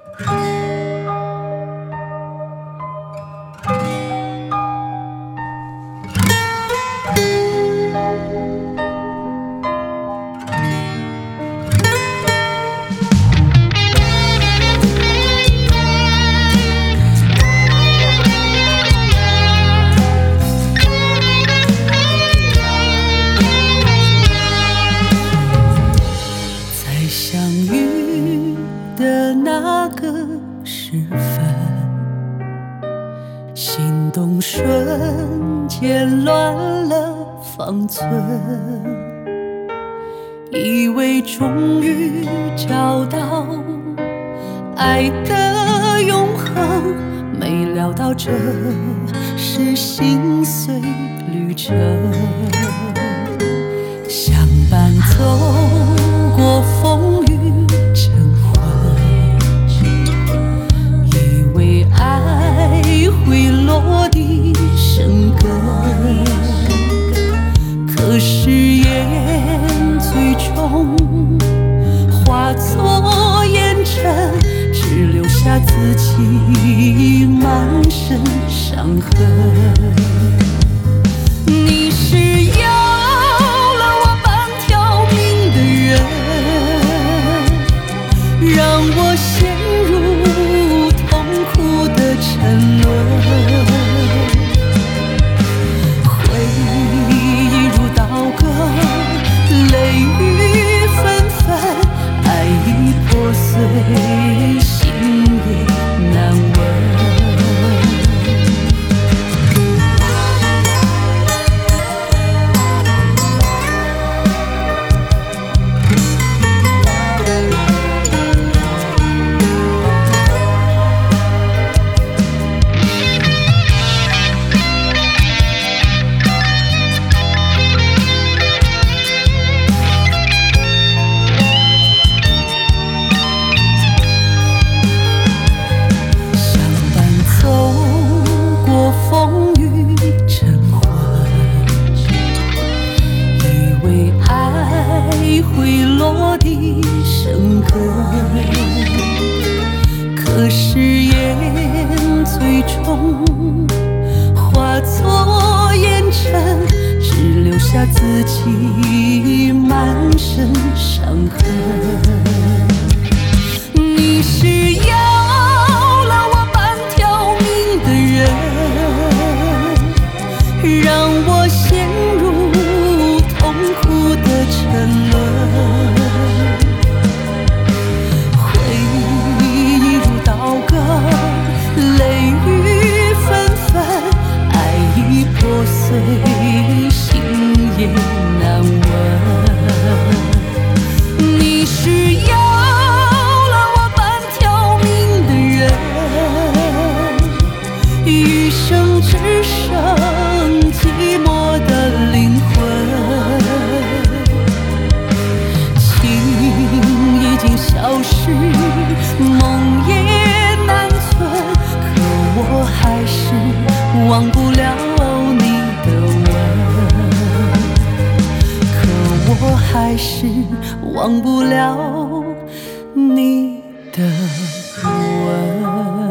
那个时分，心动瞬间乱了方寸，以为终于找到爱的永恒，没料到这是心碎旅程。相伴走过风雨晨昏，以为爱会落地生根，可誓言最终化作烟尘，只留下自己满身伤痕。你是要了我半条命的人，让我陷入痛苦的沉沦。回忆如刀割，泪雨纷纷，爱已破碎，心也难稳。会落地生根，可誓言最终化作烟尘，只留下自己满身伤痕。你是要了我半条命的人，让我陷入痛苦的沉沦。回忆如刀割，泪雨纷纷，爱已破碎，心也难稳。你是要了我半条命的人，余生只剩寂寞的灵魂。消失，梦也难存，可我还是忘不了你的吻，可我还是忘不了你的吻。